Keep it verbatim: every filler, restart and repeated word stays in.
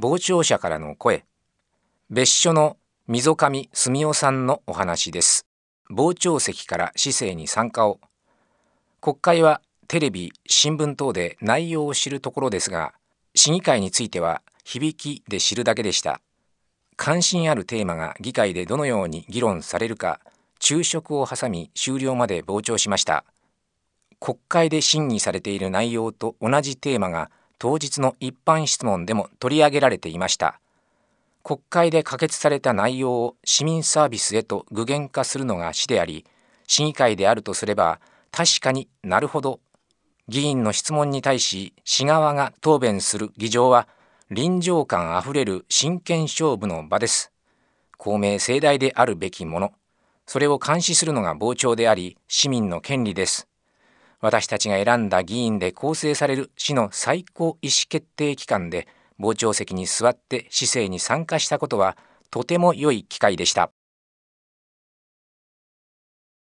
傍聴者からの声。別所の溝上澄夫さんのお話です。傍聴席から市政に参加を。国会はテレビ、新聞等で内容を知るところですが、市議会については響きで知るだけでした。関心あるテーマが議会でどのように議論されるか、昼食を挟み終了まで傍聴しました。国会で審議されている内容と同じテーマが当日の一般質問でも取り上げられていました。国会で可決された内容を市民サービスへと具現化するのが市であり、市議会であるとすれば、確かになるほど、議員の質問に対し市側が答弁する議場は、臨場感あふれる真剣勝負の場です。公明正大であるべきもの、それを監視するのが傍聴であり、市民の権利です。私たちが選んだ議員で構成される市の最高意思決定機関で、傍聴席に座って市政に参加したことはとても良い機会でした。